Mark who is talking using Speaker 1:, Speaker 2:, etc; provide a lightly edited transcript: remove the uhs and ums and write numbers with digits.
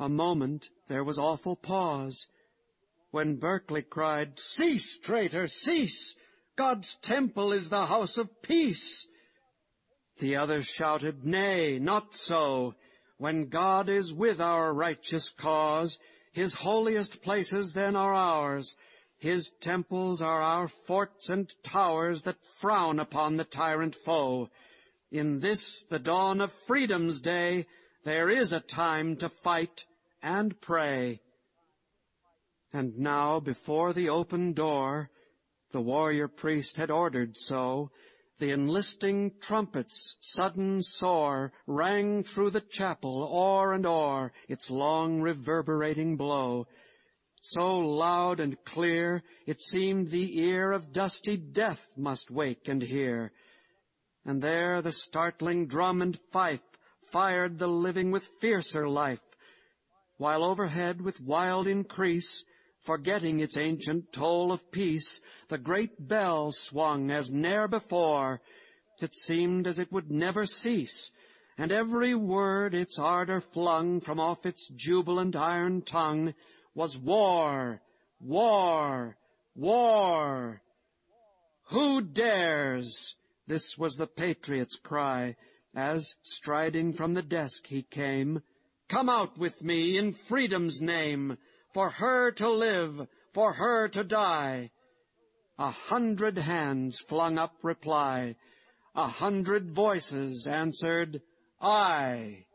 Speaker 1: A moment there was awful pause, when Berkeley cried, "Cease, traitor, cease! God's temple is the house of peace." The others shouted, "Nay, not so. When God is with our righteous cause, His holiest places then are ours. His temples are our forts and towers that frown upon the tyrant foe. In this, the dawn of freedom's day, there is a time to fight and pray." And now before the open door, the warrior priest had ordered so, the enlisting trumpets, sudden sore, rang through the chapel, o'er and o'er, its long reverberating blow. So loud and clear, it seemed the ear of dusty death must wake and hear. And there the startling drum and fife fired the living with fiercer life, while overhead with wild increase, forgetting its ancient toll of peace, the great bell swung as ne'er before. It seemed as it would never cease, and every word its ardor flung from off its jubilant iron tongue was war, war, war. "Who dares?" This was the patriot's cry, as, striding from the desk, he came. "Come out with me in freedom's name, for her to live, for her to die." 100 hands flung up reply. 100 voices answered, "Aye."